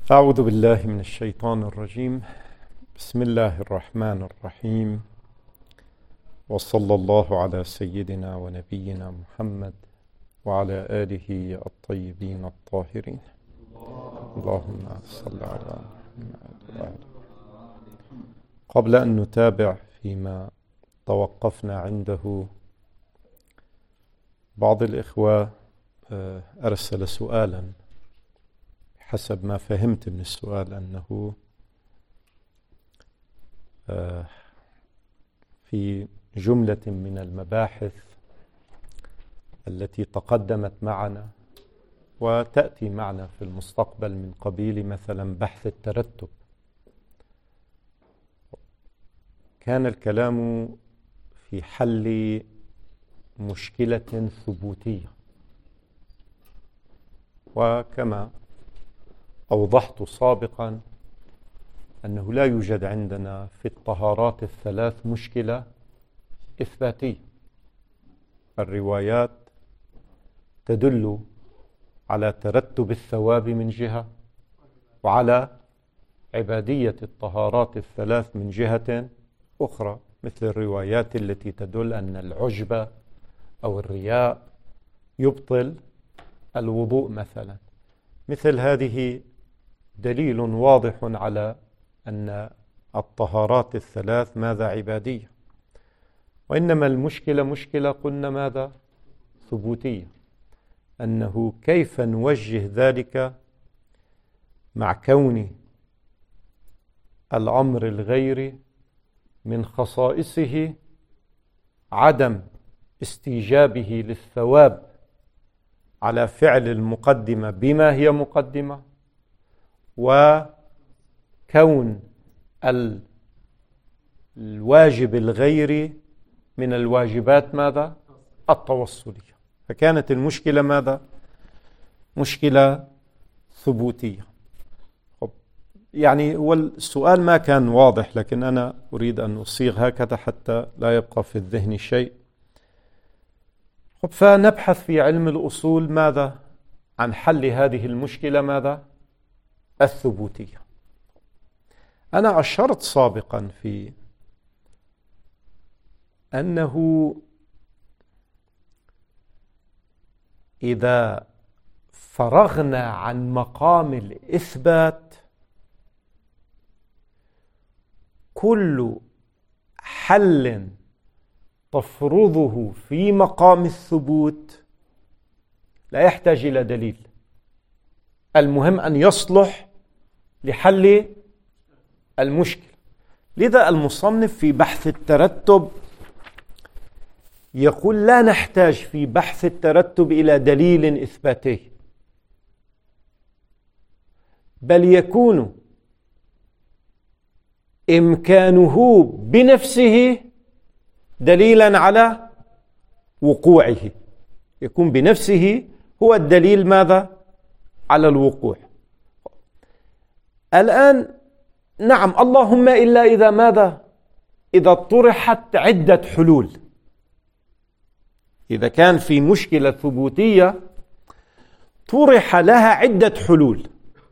أعوذ بالله من الشيطان الرجيم. بسم الله الرحمن الرحيم، وصلى الله على سيدنا ونبينا محمد وعلى آله الطيبين الطاهرين. اللهم صل على محمد. قبل أن نتابع فيما توقفنا عنده، بعض الإخوة أرسل سؤالا، حسب ما فهمت من السؤال أنه في جملة من المباحث التي تقدمت معنا وتأتي معنا في المستقبل من قبيل مثلا بحث الترتب، كان الكلام في حل مشكلة ثبوتية، وكما أوضحت سابقا أنه لا يوجد عندنا في الطهارات الثلاث مشكلة إثباتية. الروايات تدل على ترتب الثواب من جهة، وعلى عبادية الطهارات الثلاث من جهة أخرى، مثل الروايات التي تدل أن العجب أو الرياء يبطل الوضوء مثلا. مثل هذه دليل واضح على أن الطهارات الثلاث ماذا؟ عبادية. وإنما المشكلة مشكلة قلنا ماذا؟ ثبوتية، أنه كيف نوجه ذلك مع كون الأمر الغير من خصائصه عدم استيجابه للثواب على فعل المقدمة بما هي مقدمة، وكون الواجب الغير من الواجبات ماذا؟ التوصلية. فكانت المشكلة ماذا؟ مشكلة ثبوتية. يعني هو السؤال ما كان واضح، لكن أنا أريد أن أصيغ هكذا حتى لا يبقى في الذهن شيء. فنبحث في علم الأصول ماذا؟ عن حل هذه المشكلة ماذا؟ الثبوتية. أنا أشرت سابقا في أنه إذا فرغنا عن مقام الإثبات، كل حل تفرضه في مقام الثبوت لا يحتاج إلى دليل، المهم أن يصلح لحل المشكلة. لذا المصنف في بحث الترتب يقول لا نحتاج في بحث الترتب إلى دليل إثباتي، بل يكون إمكانه بنفسه دليلا على وقوعه، يكون بنفسه هو الدليل ماذا؟ على الوقوع. الآن نعم، اللهم إلا إذا ماذا؟ إذا طرحت عدة حلول. إذا كان في مشكلة ثبوتية طرح لها عدة حلول،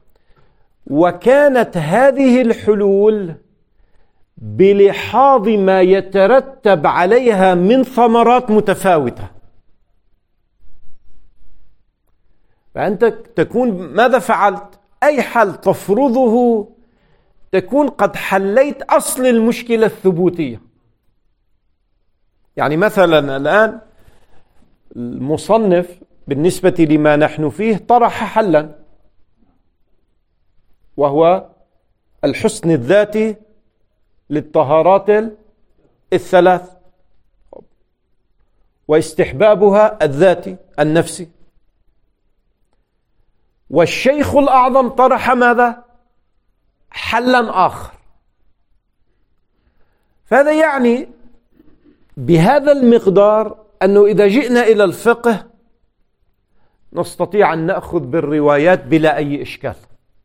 وكانت هذه الحلول بلحاظ ما يترتب عليها من ثمرات متفاوتة، فأنت تكون ماذا فعلت؟ أي حل تفرضه تكون قد حليت أصل المشكلة الثبوتية. يعني مثلا الآن المصنف بالنسبة لما نحن فيه طرح حلا، وهو الحسن الذاتي للطهارات الثلاث، واستحبابها الذاتي النفسي. والشيخ الأعظم طرح ماذا؟ حلا آخر. فهذا يعني بهذا المقدار أنه إذا جئنا إلى الفقه نستطيع أن نأخذ بالروايات بلا أي إشكال،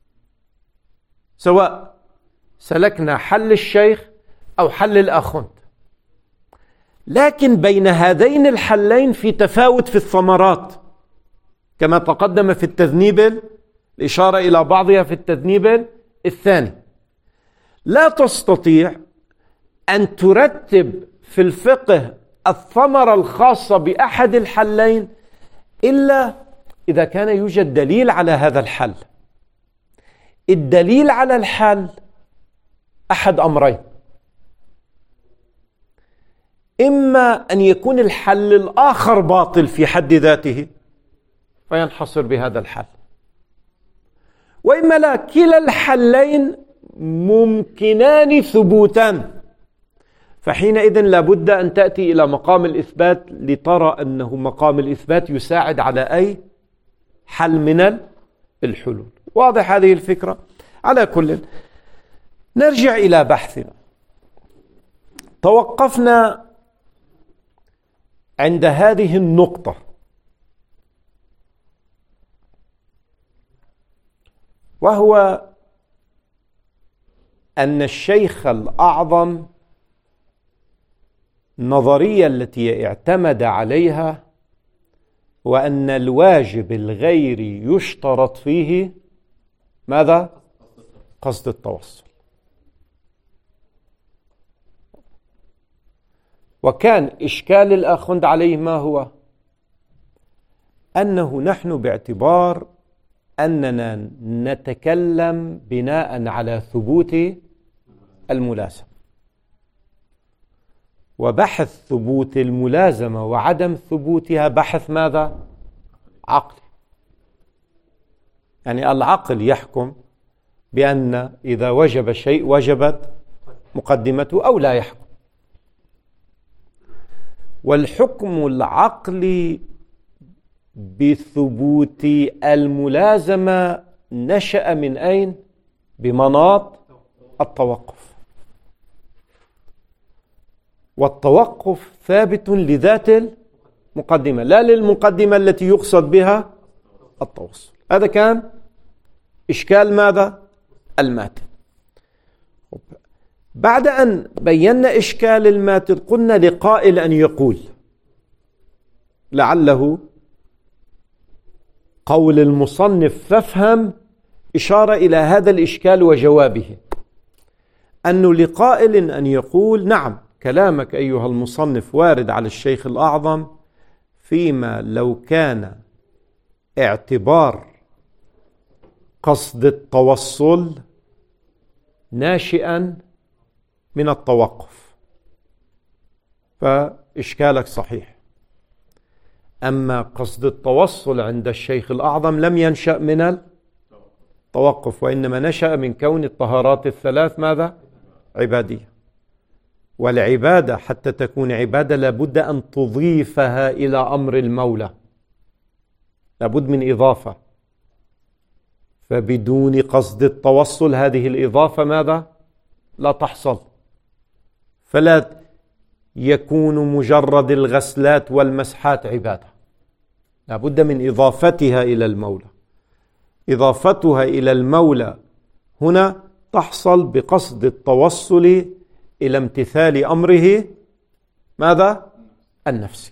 سواء سلكنا حل الشيخ أو حل الآخوند. لكن بين هذين الحلين في تفاوت في الثمرات، كما تقدم في التذنيب الإشارة إلى بعضها في التذنيب الثاني. لا تستطيع أن ترتب في الفقه الثمرة الخاصة بأحد الحلين إلا إذا كان يوجد دليل على هذا الحل. الدليل على الحل أحد أمرين: إما أن يكون الحل الآخر باطل في حد ذاته فينحصر بهذا الحل، وإما لا، كلا الحلين ممكنان ثبوتان، فحينئذ لابد أن تأتي إلى مقام الإثبات لترى أنه مقام الإثبات يساعد على أي حل من الحلول. واضح هذه الفكرة؟ على كل، نرجع إلى بحثنا. توقفنا عند هذه النقطة، وهو أن الشيخ الأعظم النظرية التي اعتمد عليها وأن الواجب الغيري يشترط فيه ماذا؟ قصد التوصل. وكان إشكال الآخوند عليه ما هو؟ أنه نحن باعتبار أننا نتكلم بناء على ثبوت الملازمة، وبحث ثبوت الملازمة وعدم ثبوتها بحث ماذا؟ عقلي. يعني العقل يحكم بأن إذا وجب شيء وجبت مقدمته أو لا يحكم. والحكم العقلي بثبوت الملازمة نشأ من أين؟ بمناط التوقف، والتوقف ثابت لذات المقدمة لا للمقدمة التي يقصد بها التوصل. هذا كان إشكال ماذا؟ الماتن. بعد أن بينا إشكال الماتن قلنا لقائل أن يقول، لعله قول المصنف فافهم إشارة إلى هذا الإشكال وجوابه، أنه لقائل أن يقول: نعم، كلامك أيها المصنف وارد على الشيخ الأعظم فيما لو كان اعتبار قصد التوصل ناشئا من التوقف، فإشكالك صحيح. أما قصد التوصل عند الشيخ الأعظم لم ينشأ من التوقف، وإنما نشأ من كون الطهارات الثلاث ماذا؟ عبادية. والعبادة حتى تكون عبادة لابد أن تضيفها إلى أمر المولى، لابد من إضافة، فبدون قصد التوصل هذه الإضافة ماذا؟ لا تحصل. فلا يكون مجرد الغسلات والمسحات عبادة، لابد من إضافتها إلى المولى. إضافتها إلى المولى هنا تحصل بقصد التوصل إلى امتثال أمره ماذا؟ النفسي.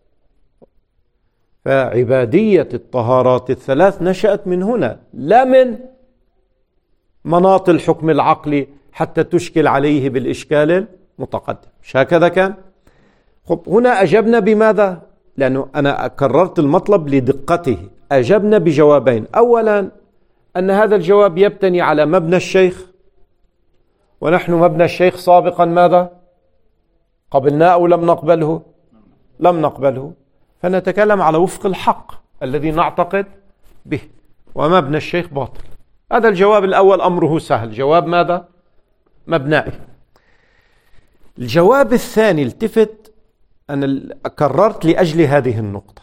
فعبادية الطهارات الثلاث نشأت من هنا، لا من مناط الحكم العقلي حتى تشكل عليه بالإشكال المتقدم. مش هكذا كان؟ هنا أجبنا بماذا؟ لأنه أنا كررت المطلب لدقته. أجبنا بجوابين: أولا أن هذا الجواب يبتني على مبنى الشيخ، ونحن مبنى الشيخ سابقا ماذا؟ قبلناه أو لم نقبله؟ لم نقبله، فنتكلم على وفق الحق الذي نعتقد به، ومبنى الشيخ باطل. هذا الجواب الأول أمره سهل، جواب ماذا؟ مبنائي. الجواب الثاني التفت، أنا كررت لأجل هذه النقطة.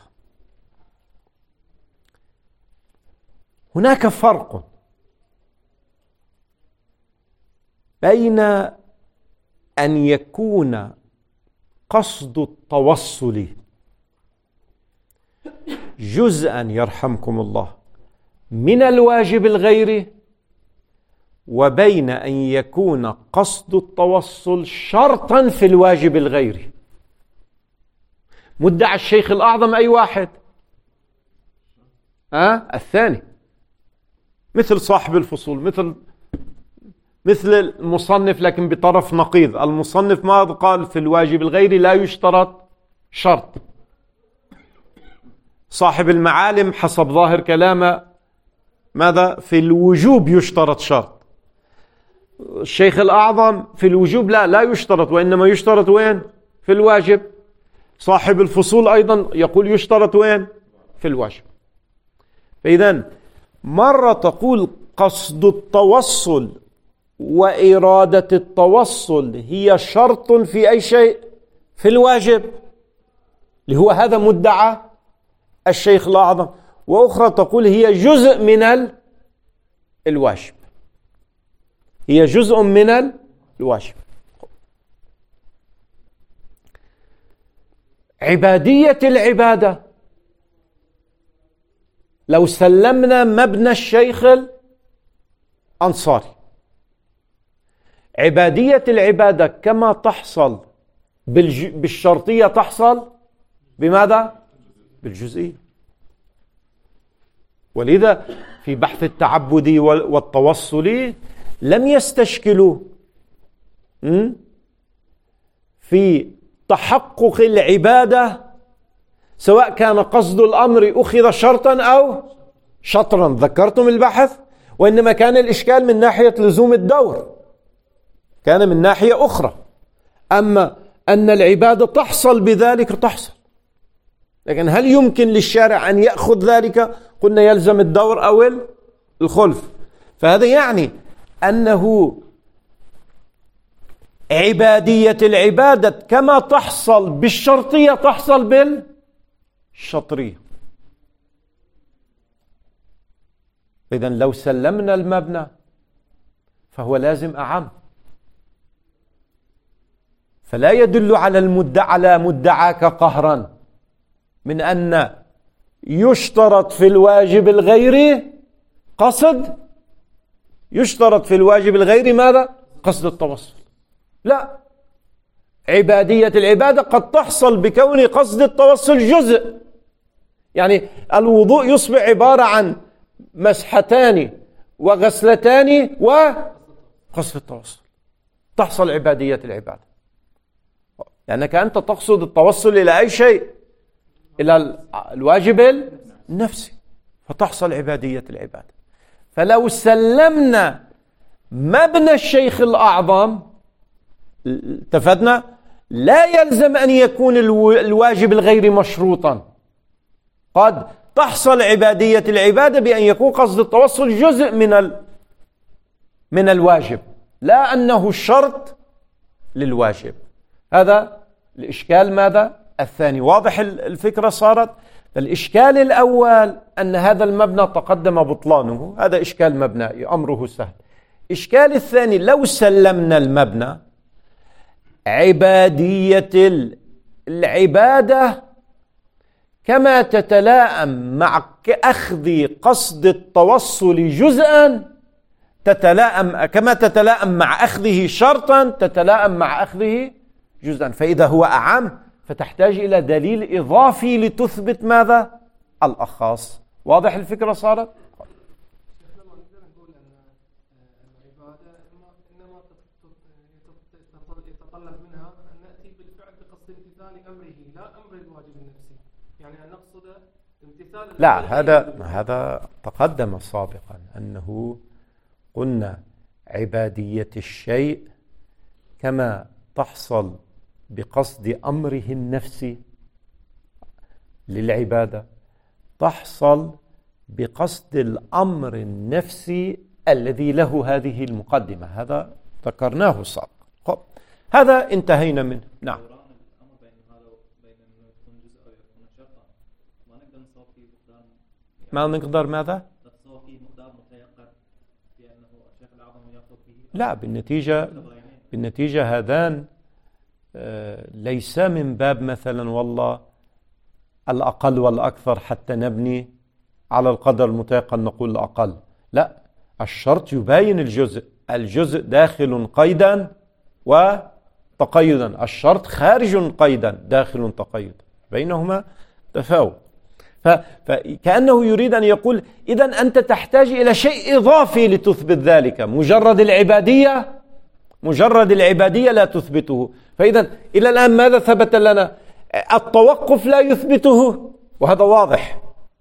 هناك فرق بين أن يكون قصد التوصل جزءا يرحمكم الله من الواجب الغيري، وبين أن يكون قصد التوصل شرطا في الواجب الغيري. مدعي الشيخ الأعظم أي واحد؟ الثاني. مثل صاحب الفصول، مثل المصنف لكن بطرف نقيض. المصنف ماذا قال؟ في الواجب الغيري لا يشترط شرط. صاحب المعالم حسب ظاهر كلامه ماذا؟ في الوجوب يشترط شرط. الشيخ الأعظم في الوجوب لا يشترط، وإنما يشترط وين؟ في الواجب. صاحب الفصول أيضا يقول يشترط وين؟ في الواجب. فإذن مرة تقول قصد التوصل وإرادة التوصل هي شرط في أي شيء؟ في الواجب، اللي هو هذا مدعى الشيخ الأعظم. وأخرى تقول هي جزء من الواجب، هي جزء من الواجب. عبادية العبادة، لو سلمنا مبنى الشيخ الأنصاري، عبادية العبادة كما تحصل بالشرطية تحصل بماذا؟ بالجزئية. ولذا في بحث التعبدي والتوصلي لم يستشكلوا في تحقق العبادة سواء كان قصد الأمر أخذ شرطا أو شطرا، ذكرتم البحث. وإنما كان الإشكال من ناحية لزوم الدور، كان من ناحية أخرى. أما أن العبادة تحصل بذلك تحصل، لكن هل يمكن للشارع أن يأخذ ذلك؟ قلنا يلزم الدور أو الخلف. فهذا يعني أنه عبادية العبادة كما تحصل بالشرطية تحصل بالشطرية. إذن لو سلمنا المبنى فهو لازم أعم، فلا يدل على مدعاك قهرا من أن يشترط في الواجب الغيري قصد، يشترط في الواجب الغيري ماذا؟ قصد التوصل. لا، عبادية العبادة قد تحصل بكون قصد التوصل جزء. يعني الوضوء يصبح عبارة عن مسحتان وغسلتان وقصد التوصل، تحصل عبادية العبادة، لأنك أنت تقصد التوصل إلى أي شيء؟ إلى الواجب النفسي، فتحصل عبادية العبادة. فلو سلمنا مبنى الشيخ الأعظم اتفقنا لا يلزم أن يكون الواجب الغير مشروطا، قد تحصل عبادية العبادة بأن يكون قصد التوصل جزء من الواجب، لا أنه شرط للواجب. هذا الإشكال ماذا؟ الثاني. واضح الفكرة صارت؟ الإشكال الأول أن هذا المبنى تقدم بطلانه، هذا إشكال مبنائي أمره سهل. إشكال الثاني لو سلمنا المبنى عبادية العبادة كما تتلائم مع أخذ قصد التوصل جزءا، كما تتلائم مع أخذه شرطا تتلائم مع أخذه جزءا. فإذا هو أعم فتحتاج إلى دليل إضافي لتثبت ماذا؟ الأخاص. واضح الفكرة صارت؟ يتطلب منها أن نأتي بالفعل بقصد امتثال أمره لا أمر الواجب النفسي، يعني أن نقصد امتثال. لا، هذا تقدم سابقا أنه قلنا عبادية الشيء كما تحصل بقصد أمره النفسي للعبادة تحصل بقصد الأمر النفسي الذي له هذه المقدمة. هذا ذكرناه سابقا. هذا انتهينا منه. نعم. ما نقدر ماذا؟ لا، بالنتيجة هذان ليس من باب مثلا والله الأقل والأكثر حتى نبني على القدر المتيقن نقول الأقل. لا، الشرط يباين الجزء داخل قيدا وتقيدا، الشرط خارج قيدا داخل تقيدا، بينهما تفاوت. فكأنه يريد أن يقول إذن أنت تحتاج إلى شيء إضافي لتثبت ذلك. مجرد العبادية لا تثبته. فإذا إلى الآن ماذا ثبت لنا؟ التوقف لا يثبته، وهذا واضح،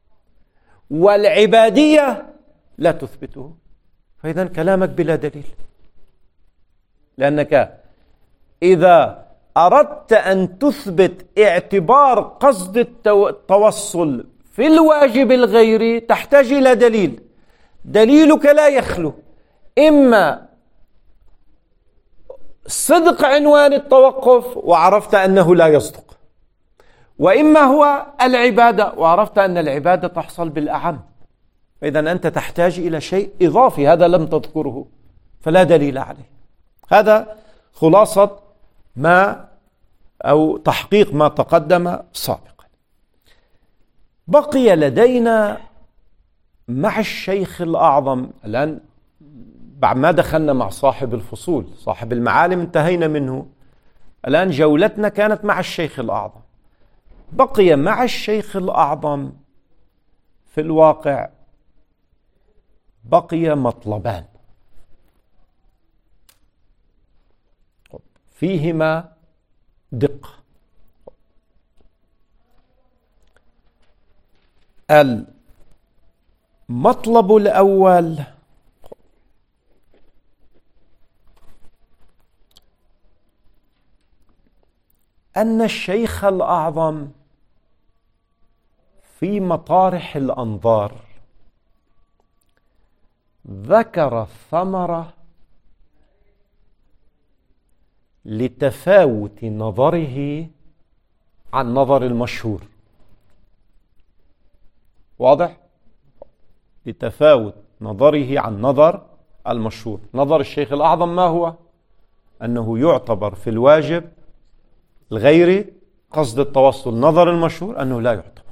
والعبادية لا تثبته. فإذا كلامك بلا دليل، لأنك إذا أردت أن تثبت اعتبار قصد التوصل في الواجب الغيري تحتاج إلى دليل. دليلك لا يخلو إما صدق عنوان التوقف وعرفت أنه لا يصدق، وإما هو العبادة وعرفت أن العبادة تحصل بالأعم. فإذا أنت تحتاج إلى شيء إضافي، هذا لم تذكره فلا دليل عليه. هذا خلاصة ما أو تحقيق ما تقدم سابقا. بقي لدينا مع الشيخ الأعظم الآن، بعد ما دخلنا مع صاحب الفصول صاحب المعالم انتهينا منه، الآن جولتنا كانت مع الشيخ الأعظم. بقي مع الشيخ الأعظم في الواقع بقي مطلبان فيهما دقة. المطلب الأول أن الشيخ الأعظم في مطارح الأنظار ذكر ثمرة لتفاوت نظره عن نظر المشهور. واضح؟ لتفاوت نظره عن نظر المشهور. نظر الشيخ الأعظم ما هو؟ أنه يعتبر في الواجب الغيري قصد التوصل. نظر المشهور أنه لا يعتبر.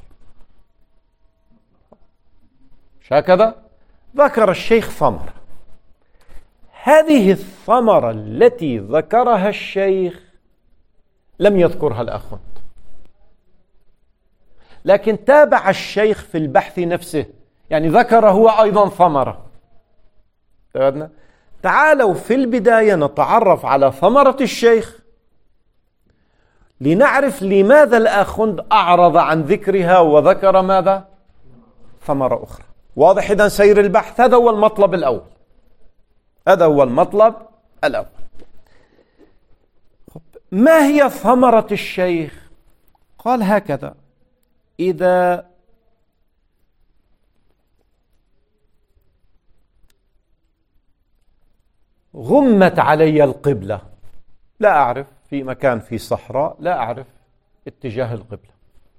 مش هكذا؟ ذكر الشيخ ثمرة. هذه الثمرة التي ذكرها الشيخ لم يذكرها الأخوة، لكن تابع الشيخ في البحث نفسه، يعني ذكر هو أيضا ثمرة. تعالوا في البداية نتعرف على ثمرة الشيخ لنعرف لماذا الآخوند أعرض عن ذكرها وذكر ماذا؟ ثمرة أخرى. واضح إذن سير البحث؟ هذا هو المطلب الأول. ما هي ثمرة الشيخ؟ قال هكذا: إذا غمت علي القبلة، لا أعرف، في مكان في صحراء لا أعرف اتجاه القبلة،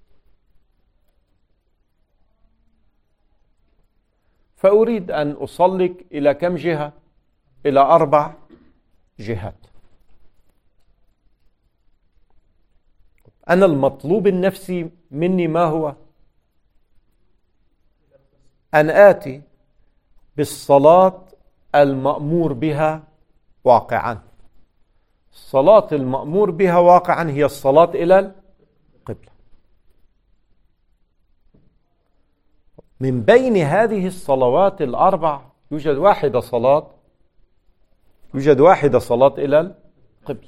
فأريد أن أصلي إلى كم جهة؟ إلى 4 جهات. أنا المطلوب النفسي مني ما هو؟ أن آتي بالصلاة المأمور بها واقعا. الصلاة المأمور بها واقعا هي الصلاة إلى القبلة. من بين هذه الصلوات ال4 يوجد واحدة صلاة إلى القبلة.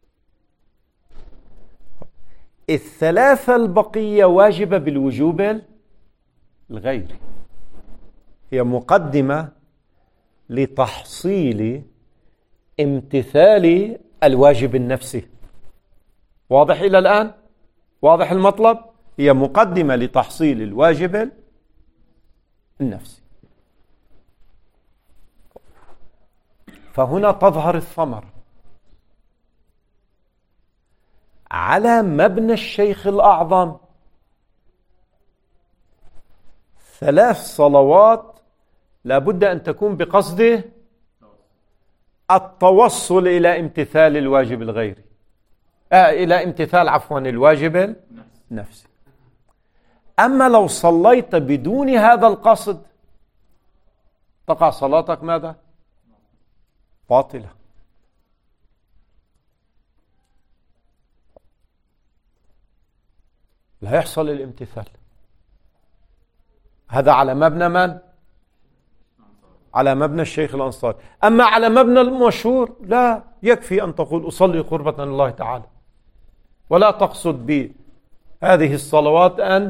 3 البقية واجبة بالوجوب الغيري، هي مقدمة لتحصيل امتثال الواجب النفسي. واضح إلى الآن؟ واضح المطلب؟ هي مقدمة لتحصيل الواجب النفسي. فهنا تظهر الثمرة على مبنى الشيخ الأعظم. 3 صلوات لابد أن تكون بقصد التوصل إلى امتثال الواجب الغيري، إلى امتثال الواجب النفسي. أما لو صليت بدون هذا القصد تقع صلاتك ماذا؟ باطلة. لا يحصل الامتثال. هذا على مبنى من؟ على مبنى الشيخ الأنصاري. أما على مبنى المشهور لا، يكفي أن تقول أصلي قربة لله تعالى، ولا تقصد بهذه الصلوات أن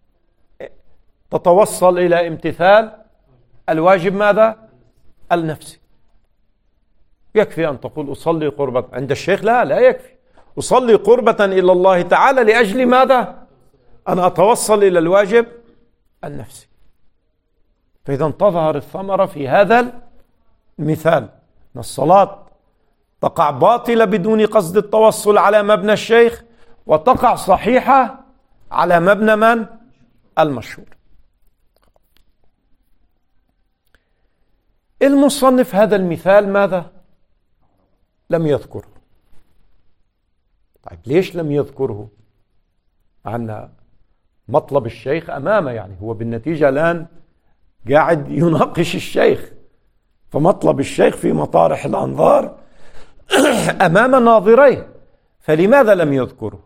تتوصل إلى امتثال الواجب ماذا؟ النفسي. يكفي أن تقول أصلي قربة. عند الشيخ لا يكفي، أصلي قربة إلى الله تعالى لأجل ماذا؟ أن أتوصل إلى الواجب النفسي. فإذا تظهر الثمرة في هذا المثال أن الصلاة تقع باطلة بدون قصد التوصل على مبنى الشيخ، وتقع صحيحة على مبنى من؟ المشهور. المصنف هذا المثال ماذا؟ لم يذكره. طيب ليش لم يذكره؟ عنا مطلب الشيخ أمامه، يعني هو بالنتيجة الآن قاعد يناقش الشيخ، فمطلب الشيخ في مطارح الأنظار أمام ناظريه، فلماذا لم يذكره؟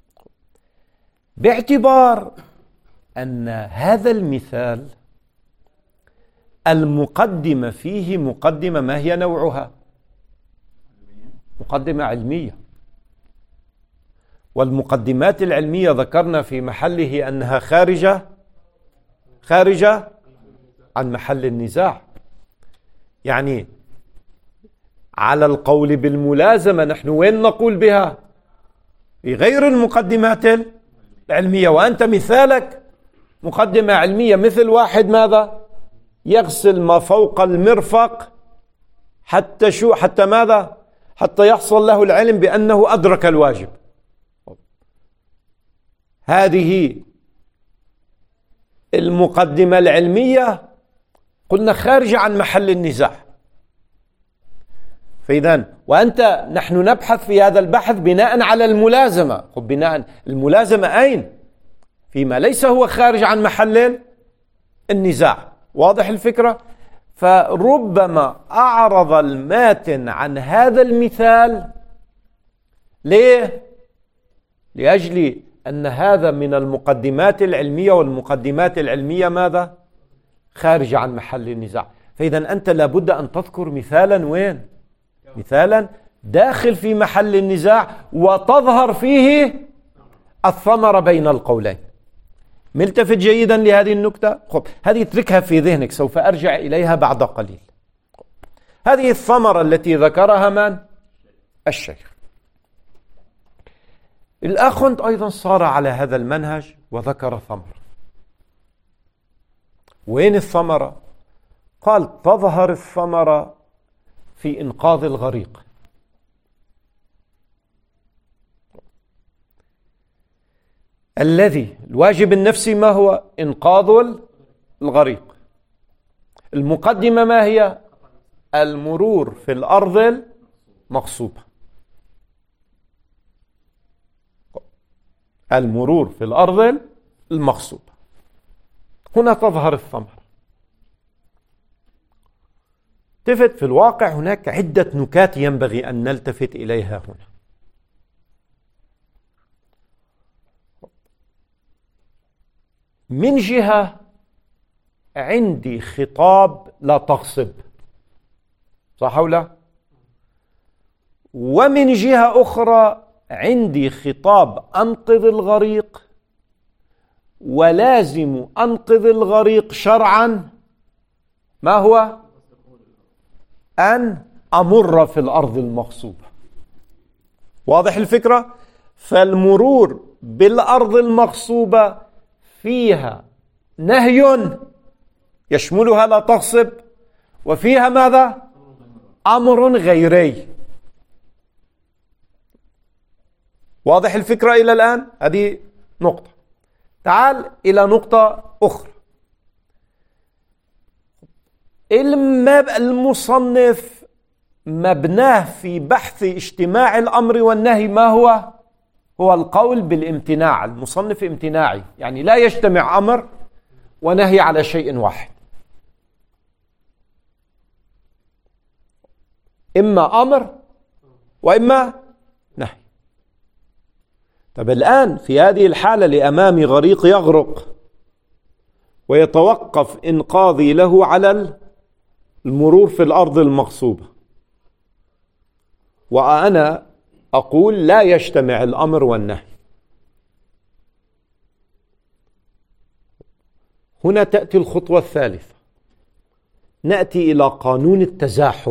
باعتبار أن هذا المثال المقدمة فيه مقدمة، ما هي نوعها؟ مقدمة علمية، والمقدمات العلمية ذكرنا في محله أنها خارجة عن محل النزاع. يعني على القول بالملازمة نحن وين نقول بها؟ في غير المقدمات العلمية. وأنت مثالك مقدمة علمية، مثل واحد ماذا؟ يغسل ما فوق المرفق حتى ماذا؟ حتى يحصل له العلم بأنه أدرك الواجب. هذه المقدمة العلمية قلنا خارجة عن محل النزاع. فإذا نحن نبحث في هذا البحث بناء على الملازمة. بناء الملازمة أين؟ فيما ليس هو خارج عن محل النزاع. واضح الفكرة؟ فربما أعرض الماتن عن هذا المثال. ليه؟ لأجل أن هذا من المقدمات العلمية، والمقدمات العلمية ماذا؟ خارج عن محل النزاع. فإذا أنت لابد أن تذكر مثالا وين؟ مثالا داخل في محل النزاع وتظهر فيه الثمرة بين القولين. ملتفت جيدا لهذه النكتة؟ هذه اتركها في ذهنك، سوف أرجع إليها بعد قليل. هذه الثمرة التي ذكرها من؟ الشيخ. الأخوند أيضا صار على هذا المنهج وذكر ثمرة. وين الثمرة؟ قال تظهر الثمرة في إنقاذ الغريق. الواجب النفسي ما هو؟ إنقاذ الغريق. المقدمة ما هي؟ المرور في الأرض المغصوبة. المرور في الأرض المغصوبة. هنا تظهر الثمرة. في الواقع هناك عدة نكات ينبغي أن نلتفت إليها هنا. من جهة عندي خطاب لا تغصب، صح أو لا؟ ومن جهة أخرى عندي خطاب أنقذ الغريق، ولازم أنقذ الغريق شرعا ما هو؟ أن أمر في الأرض المغصوبة. واضح الفكرة؟ فالمرور بالأرض المغصوبة فيها نهي يشملها لا تغصب، وفيها ماذا؟ أمر غيري. واضح الفكرة إلى الآن؟ هذه نقطة. تعال إلى نقطة أخرى. المصنف مبناه في بحث اجتماع الأمر والنهي ما هو؟ هو القول بالامتناع. المصنف امتناعي، يعني لا يجتمع أمر ونهي على شيء واحد، إما أمر وإما نهي. طب الآن في هذه الحالة لأمامي غريق يغرق، ويتوقف إنقاذي له على المرور في الأرض المغصوبة. وأنا أقول لا يجتمع الأمر والنهي. هنا تأتي الخطوة الثالثة، نأتي إلى قانون التزاحم.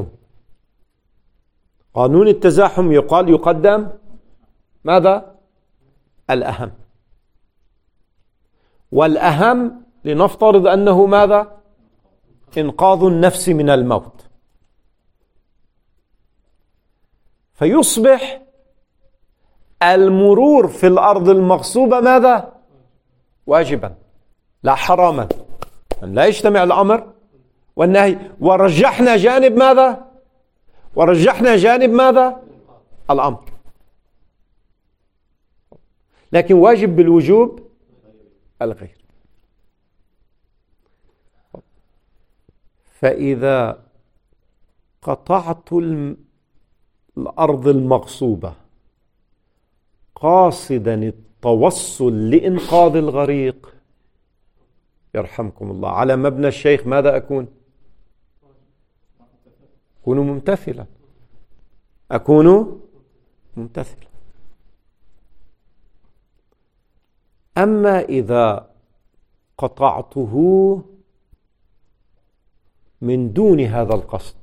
قانون التزاحم يقدم ماذا؟ الأهم. والأهم لنفترض أنه ماذا؟ إنقاذ النفس من الموت. فيصبح المرور في الأرض المغصوبة ماذا؟ واجبا لا حراما. لا يجتمع الأمر والنهي. ورجحنا جانب ماذا؟ ورجحنا جانب ماذا؟ الأمر. لكن واجب بالوجوب الغير. فإذا قطعت الأرض المغصوبة قاصدا التوصل لإنقاذ الغريق، يرحمكم الله، على مبنى الشيخ ماذا أكون؟ أكون ممتثلا. أكون ممتثلا. أما إذا قطعته من دون هذا القصد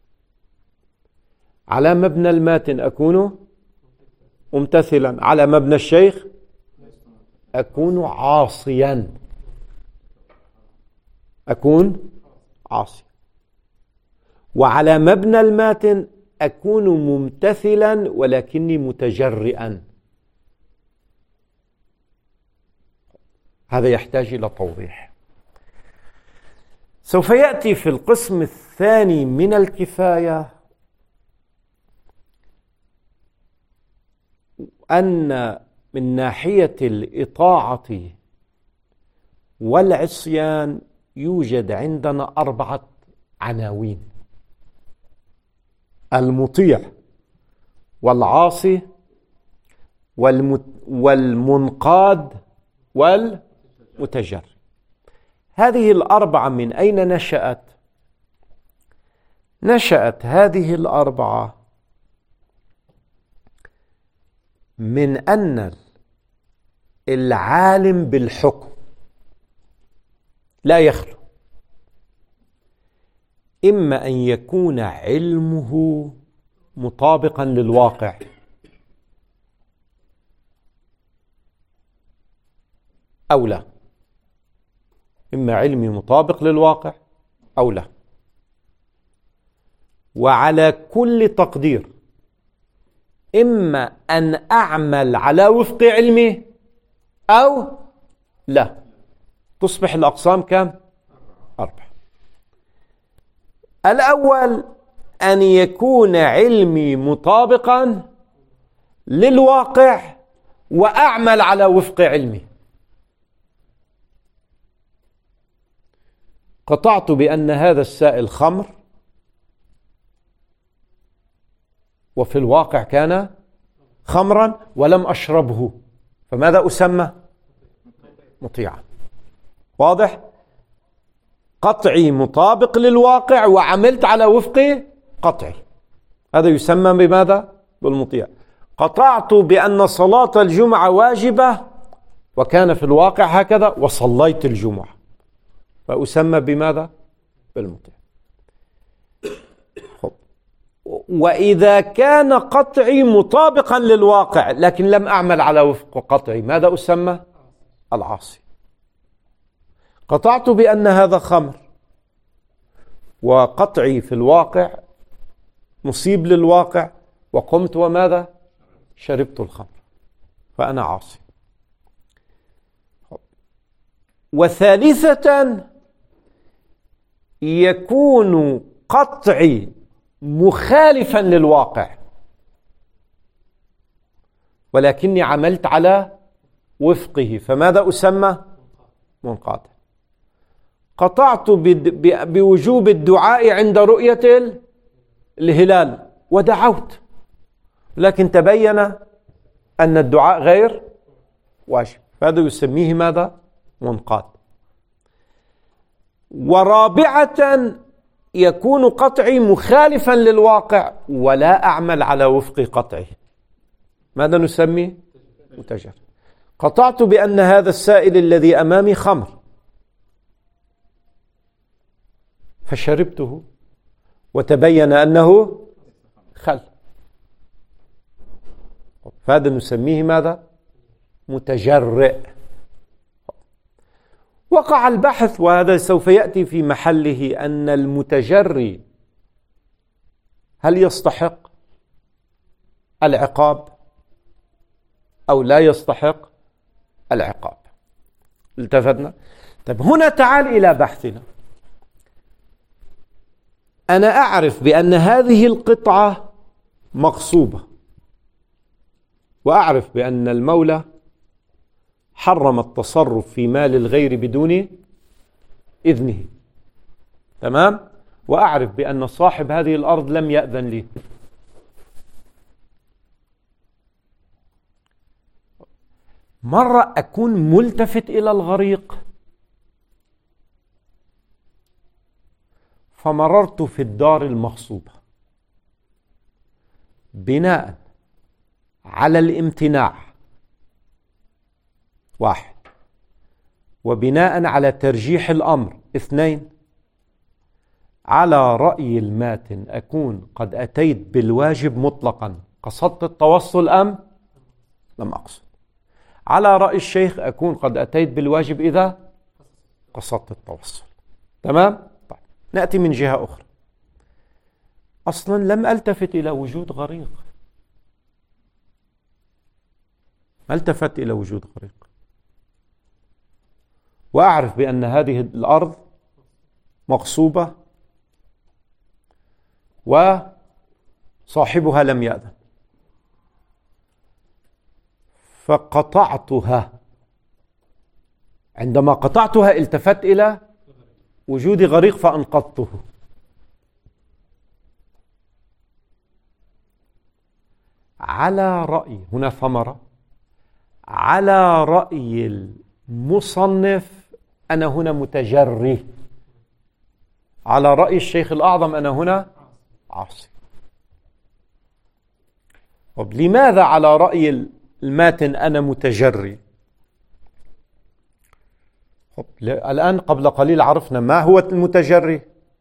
على مبنى الماتن أكون ممتثلا، على مبنى الشيخ أكون عاصيا. أكون عاصيا. وعلى مبنى الماتن أكون ممتثلا ولكني متجرئا. هذا يحتاج إلى توضيح. سوف يأتي في القسم الثاني من الكفاية أن من ناحية الإطاعة والعصيان يوجد عندنا 4 عناوين: المطيع والعاصي والمنقاد والمتجر. هذه ال4 من أين نشأت؟ نشأت هذه ال4 من أن العالم بالحكم لا يخلو إما أن يكون علمه مطابقا للواقع، أو لا. إما علمي مطابق للواقع أو لا. وعلى كل تقدير إما أن أعمل على وفق علمي أو لا. تصبح الأقسام كم؟ 4. الأول أن يكون علمي مطابقا للواقع وأعمل على وفق علمي. قطعت بأن هذا السائل خمر، وفي الواقع كان خمرا ولم أشربه، فماذا أسمى؟ مطيعا. واضح؟ قطعي مطابق للواقع وعملت على وفق قطعي، هذا يسمى بماذا؟ بالمطيع. قطعت بأن صلاة الجمعة واجبة وكان في الواقع هكذا وصليت الجمعة، فأسمى بماذا؟ بالمطيع. وإذا كان قطعي مطابقا للواقع لكن لم أعمل على وفق قطعي، ماذا أسمى؟ العاصي. قطعت بأن هذا خمر وقطعي في الواقع مصيب للواقع وقمت وماذا؟ شربت الخمر، فأنا عاصي. وثالثة يكون قطعي مخالفا للواقع ولكني عملت على وفقه، فماذا أسمى؟ منقاطع. قطعت بوجوب الدعاء عند رؤية الهلال ودعوت، لكن تبين أن الدعاء غير واجب، هذا يسميه ماذا؟ منقاط. ورابعة يكون قطعي مخالفا للواقع ولا أعمل على وفق قطعه. ماذا نسميه؟ متجرئ. قطعت بأن هذا السائل الذي أمامي خمر، فشربته وتبين أنه خل، فهذا نسميه ماذا؟ متجرئ. وقع البحث، وهذا سوف يأتي في محله، أن المتجري هل يستحق العقاب أو لا يستحق العقاب. التفتنا؟ طيب هنا تعال إلى بحثنا. أنا أعرف بأن هذه القطعة مغصوبة، وأعرف بأن المولى حرم التصرف في مال الغير بدون إذنه، تمام؟ وأعرف بأن صاحب هذه الأرض لم يأذن لي. مرة أكون ملتفت إلى الغريق، فمررت في الدار المغصوبة بناء على الامتناع، واحد، وبناء على ترجيح الأمر، اثنين، على رأي الماتن أكون قد أتيت بالواجب مطلقا، قصدت التوصل أم لم أقصد. على رأي الشيخ أكون قد أتيت بالواجب إذا قصدت التوصل، تمام؟ طيب نأتي من جهة أخرى. أصلا لم ألتفت إلى وجود غريق، ما التفت إلى وجود غريق، وأعرف بأن هذه الأرض مغصوبة وصاحبها لم يأذن، فقطعتها. عندما قطعتها التفت إلى وجود غريق فأنقذته. على رأي، هنا ثمرة، على رأي المصنف أنا هنا متجري، على رأي الشيخ الأعظم أنا هنا عاصي. طب لماذا على رأي الماتن أنا متجري؟ الآن قبل قليل عرفنا ما هو المتجري،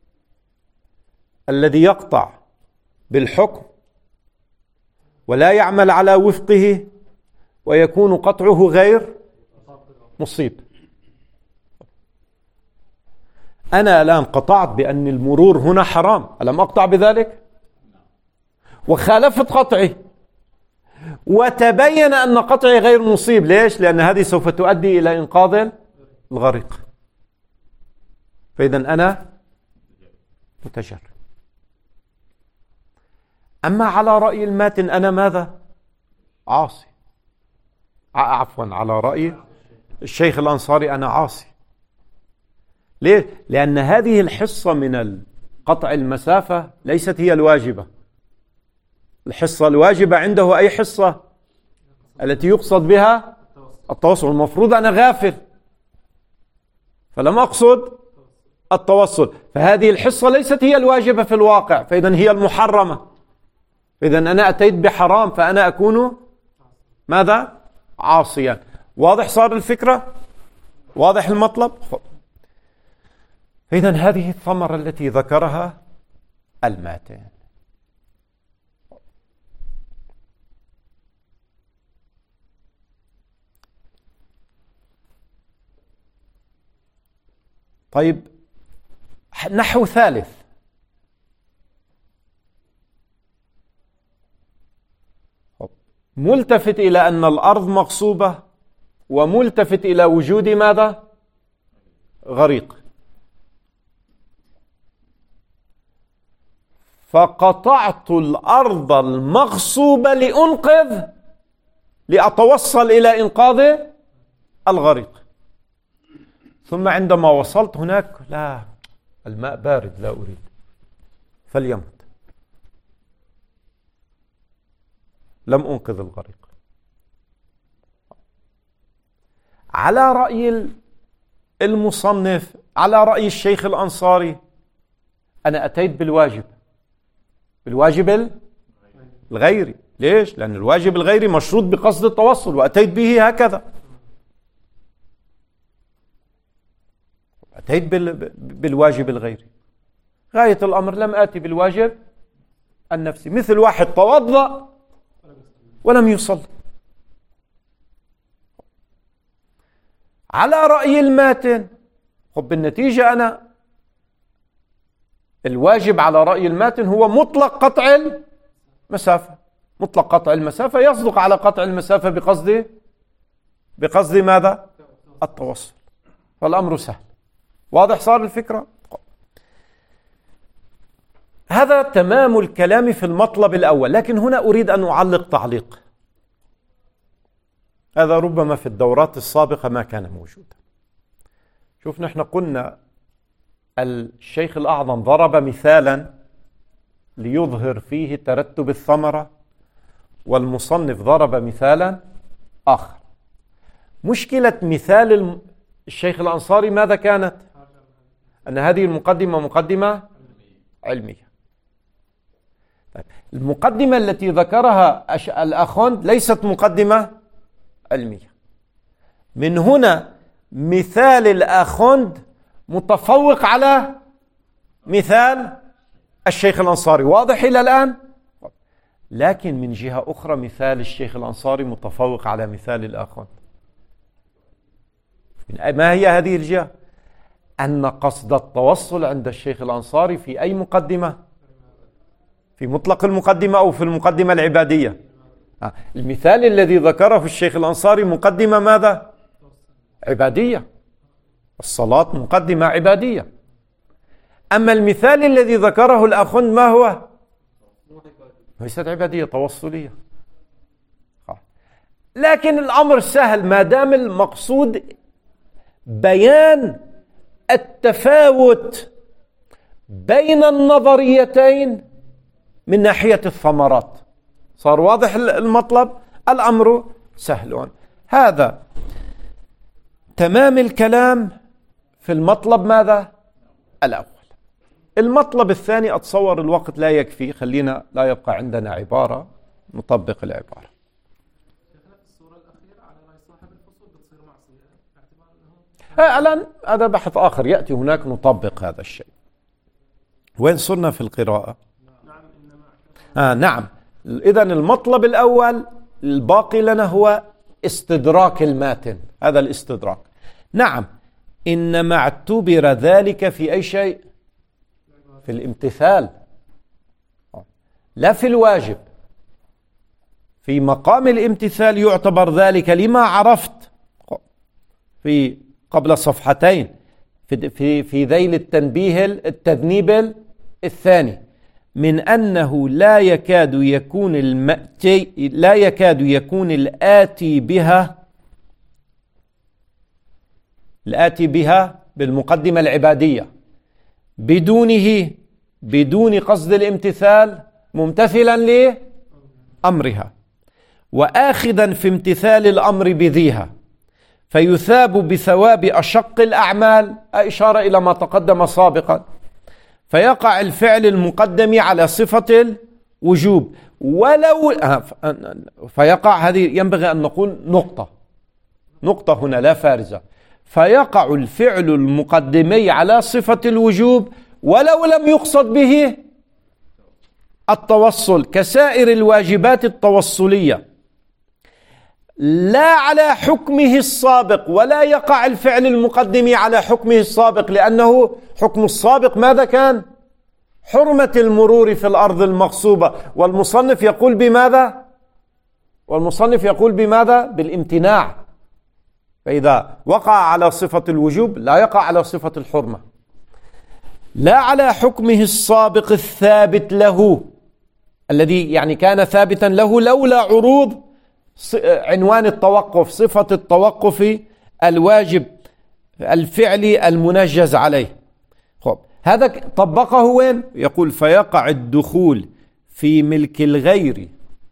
الذي يقطع بالحكم ولا يعمل على وفقه ويكون قطعه غير مصيب. أنا الآن قطعت بأن المرور هنا حرام، ألم أقطع بذلك؟ وخالفت قطعي وتبين أن قطعي غير مصيب. ليش؟ لأن هذه سوف تؤدي إلى إنقاذ الغريق. فإذا أنا متجرئ. أما على رأي الماتن أنا ماذا؟ عاصي. عفوا، على رأي الشيخ الأنصاري أنا عاصي. ليه؟ لأن هذه الحصة من قطع المسافة ليست هي الواجبة. الحصة الواجبة عنده أي حصة التي يقصد بها التوصل. المفروض أنا غافل فلم أقصد التوصل، فهذه الحصة ليست هي الواجبة في الواقع، فإذا هي المحرمة. إذا أنا أتيت بحرام فأنا أكون ماذا؟ عاصيا. واضح صار الفكرة؟ واضح المطلب؟ إذا هذه الثمرة التي ذكرها الماتن. طيب نحو ثالث، ملتفت إلى أن الأرض مغصوبة وملتفت إلى وجود ماذا؟ غريق. فقطعت الأرض المغصوبة لأتوصل إلى إنقاذ الغريق. ثم عندما وصلت هناك، لا، الماء بارد لا أريد، فليمت، لم أنقذ الغريق. على رأي المصنف على رأي الشيخ الأنصاري أنا أتيت بالواجب الغيري. ليش؟ لأن الواجب الغيري مشروط بقصد التوصل، وأتيت به هكذا، أتيت بالواجب الغيري. غاية الأمر لم آتي بالواجب النفسي، مثل واحد توضأ ولم يصلي. على رأي الماتن، خب بالنتيجة أنا الواجب على رأي الماتن هو مطلق قطع المسافة. مطلق قطع المسافة يصدق على قطع المسافة بقصد ماذا؟ التوصل. فالأمر سهل. واضح صار الفكرة؟ هذا تمام الكلام في المطلب الأول، لكن هنا أريد أن أعلق تعليق، هذا ربما في الدورات السابقة ما كان موجودا. شوف، نحن قلنا الشيخ الأعظم ضرب مثالا ليظهر فيه ترتب الثمرة، والمصنف ضرب مثالا آخر. مشكلة مثال الشيخ الأنصاري ماذا كانت؟ أن هذه المقدمة مقدمة علمية. طيب، المقدمة التي ذكرها الأخوند ليست مقدمة علمية. من هنا مثال الأخوند متفوق على مثال الشيخ الأنصاري. واضح إلى الآن؟ لكن من جهة أخرى مثال الشيخ الأنصاري متفوق على مثال الأخوند. ما هي هذه الجهة؟ أن قصد التوصل عند الشيخ الأنصاري في أي مقدمة؟ في مطلق المقدمة أو في المقدمة العبادية؟ المثال الذي ذكره الشيخ الأنصاري مقدمة ماذا؟ عبادية. الصلاة مقدمة عبادية. أما المثال الذي ذكره الأخوند ما هو؟ ليست عبادية، توصلية. لكن الأمر سهل ما دام المقصود بيان التفاوت بين النظريتين من ناحية الثمرات. صار واضح المطلب؟ الأمر سهل. هذا تمام الكلام في المطلب ماذا؟ الأول. المطلب الثاني أتصور الوقت لا يكفي، خلينا لا يبقى عندنا عبارة نطبق العبارة. الصورة الأخيرة على رأي صاحب الفصول بتصير معصية باعتبار أنه الآن هذا بحث آخر يأتي هناك نطبق هذا الشيء. وين صرنا في القراءة؟ نعم. إذن المطلب الأول الباقي لنا هو استدراك الماتن. هذا الاستدراك. نعم، إنما اعتبر ذلك في أي شيء؟ في الامتثال، لا في الواجب. في مقام الامتثال يعتبر ذلك لما عرفت في قبل صفحتين في ذيل التذنيب الثاني، من أنه لا يكاد يكون الآتي بها بالمقدمة العبادية بدون قصد الامتثال ممتثلا لأمرها، وآخذا في امتثال الأمر بذيها، فيثاب بثواب أشق الأعمال، إشارة إلى ما تقدم سابقا. فيقع الفعل المقدم على صفة الوجوب ولو فيقع، هذه ينبغي أن نقول نقطة هنا لا فارزة. فيقع الفعل المقدمي على صفة الوجوب ولو لم يقصد به التوصل كسائر الواجبات التوصلية، لا على حكمه السابق، ولا يقع الفعل المقدم على حكمه السابق، لأنه حكم السابق ماذا كان؟ حرمة المرور في الأرض المغصوبة. والمصنف يقول بماذا؟ بالامتناع. فإذا وقع على صفة الوجوب لا يقع على صفة الحرمة. لا على حكمه السابق الثابت له، الذي يعني كان ثابتا له لولا عروض عنوان التوقف، صفة التوقف الواجب الفعلي المنجز عليه. خب، هذا طبقه وين؟ يقول فيقع الدخول في ملك الغير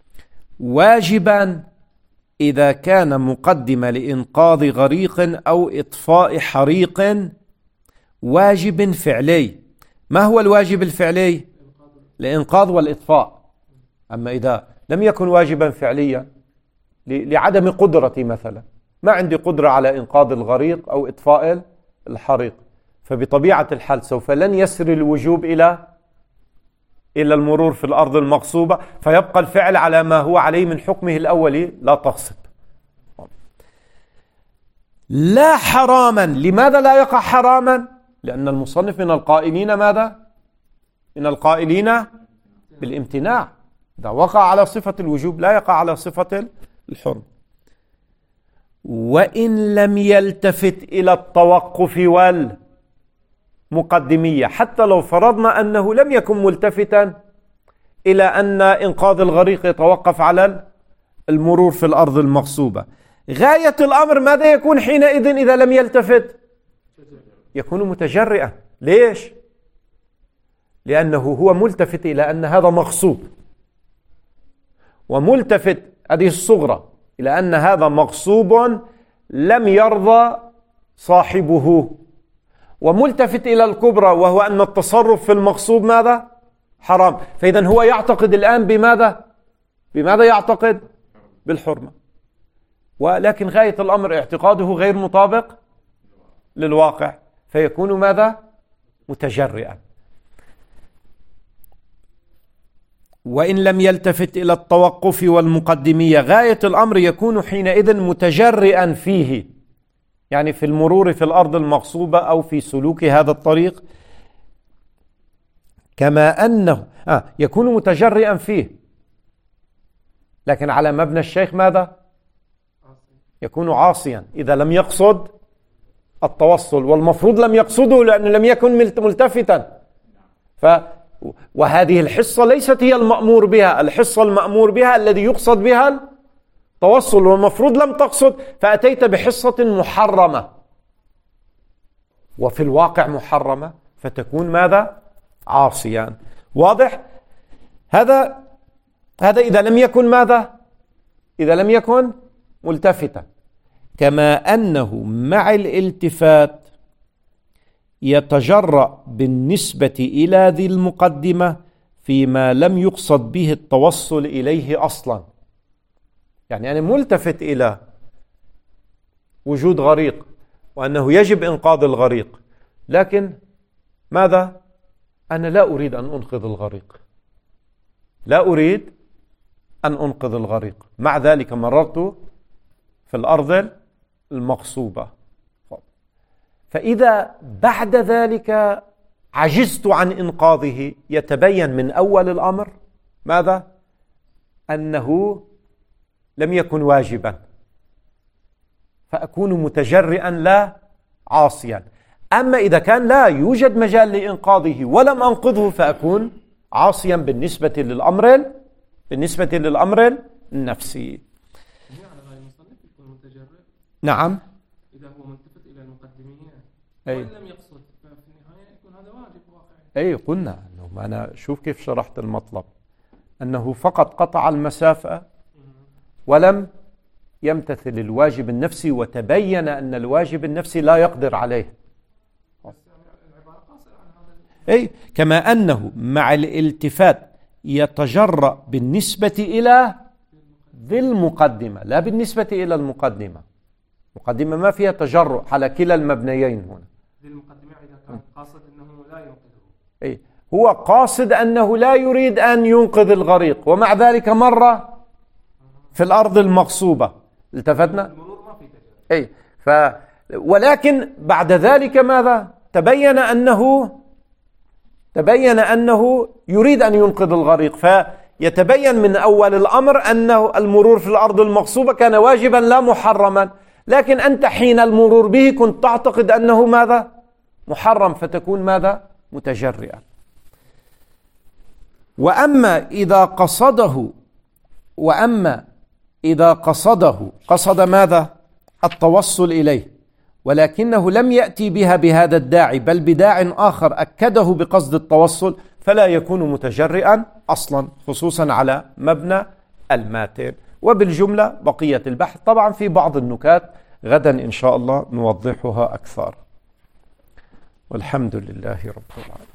واجبا إذا كان مقدمة لإنقاذ غريق أو إطفاء حريق، واجب فعلي. ما هو الواجب الفعلي؟ الإنقاذ والإطفاء. أما إذا لم يكن واجبا فعليا لعدم قدرتي، مثلا ما عندي قدرة على إنقاذ الغريق أو إطفاء الحريق، فبطبيعة الحال سوف لن يسري الوجوب إلى المرور في الأرض المغصوبة، فيبقى الفعل على ما هو عليه من حكمه الأولي لا تغصب. لا حراما. لماذا لا يقع حراما؟ لأن المصنف من القائلين ماذا؟ من القائلين بالامتناع. إذا وقع على صفة الوجوب لا يقع على صفة الحرم. وإن لم يلتفت إلى التوقف والمقدمية، حتى لو فرضنا أنه لم يكن ملتفتا إلى أن إنقاذ الغريق يتوقف على المرور في الأرض المغصوبة، غاية الأمر ماذا يكون حينئذ إذا لم يلتفت؟ يكون متجرئا. ليش؟ لأنه هو ملتفت إلى أن هذا مغصوب، وملتفت هذه الصغرى إلى أن هذا مغصوب لم يرضى صاحبه، وملتفت إلى الكبرى وهو أن التصرف في المغصوب ماذا؟ حرام. فإذا هو يعتقد الآن بماذا؟ يعتقد؟ بالحرمة. ولكن غاية الأمر اعتقاده غير مطابق للواقع، فيكون ماذا؟ متجرئا. وإن لم يلتفت إلى التوقف والمقدمية، غاية الأمر يكون حينئذ متجرئا فيه، يعني في المرور في الأرض المغصوبة أو في سلوك هذا الطريق، كما أنه يكون متجرئا فيه. لكن على مبنى الشيخ ماذا؟ يكون عاصيا إذا لم يقصد التوصل، والمفروض لم يقصده لأنه لم يكن ملتفتا. وهذه الحصة ليست هي المأمور بها، الحصة المأمور بها الذي يقصد بها التوصل، والمفروض لم تقصد، فأتيت بحصة محرمة وفي الواقع محرمة، فتكون ماذا؟ عاصيا. واضح؟ هذا إذا لم يكن ماذا؟ إذا لم يكن ملتفتا. كما أنه مع الالتفات يتجرأ بالنسبة إلى ذي المقدمة فيما لم يقصد به التوصل إليه أصلا. يعني أنا ملتفت إلى وجود غريق وأنه يجب إنقاذ الغريق، لكن ماذا؟ أنا لا أريد أن أنقذ الغريق، لا أريد أن أنقذ الغريق، مع ذلك مررت في الأرض المغصوبة. فإذا بعد ذلك عجزت عن إنقاذه، يتبين من أول الأمر ماذا؟ أنه لم يكن واجبا، فأكون متجرئا لا عاصيا. أما إذا كان لا يوجد مجال لإنقاذه ولم أنقذه، فأكون عاصيا بالنسبة للأمر النفسي. نعم. إذا هو ملتفت إلى المقدمية وإن لم يقصد، ففي النهاية يكون هذا واجب واقعي. قلنا أنه أنا شوف كيف شرحت المطلب، أنه فقط قطع المسافة ولم يمتثل الواجب النفسي، وتبين أن الواجب النفسي لا يقدر عليه. كما أنه مع الالتفات يتجرأ بالنسبة إلى ذي المقدمة لا بالنسبة إلى المقدمة. مقدمة ما فيها تجرؤ على كلا المبنيين هنا. ذي المقدمة إذا كان قاصد أنه لا ينقذه، هو قاصد أنه لا يريد أن ينقذ الغريق، ومع ذلك مر في الأرض المغصوبة. التفتنا؟ المرور ما في تجرؤ. ولكن بعد ذلك ماذا؟ تبين أنه يريد أن ينقذ الغريق، فيتبين من أول الأمر أنه المرور في الأرض المغصوبة كان واجبا لا محرما، لكن أنت حين المرور به كنت تعتقد أنه ماذا؟ محرم، فتكون ماذا؟ متجرئا. وأما إذا قصد ماذا؟ التوصل إليه، ولكنه لم يأتي بها بهذا الداعي بل بداع آخر أكده بقصد التوصل، فلا يكون متجرئا أصلا، خصوصا على مبنى الماتن. وبالجملة بقية البحث طبعا في بعض النكات غدا إن شاء الله نوضحها أكثر. والحمد لله رب العالمين.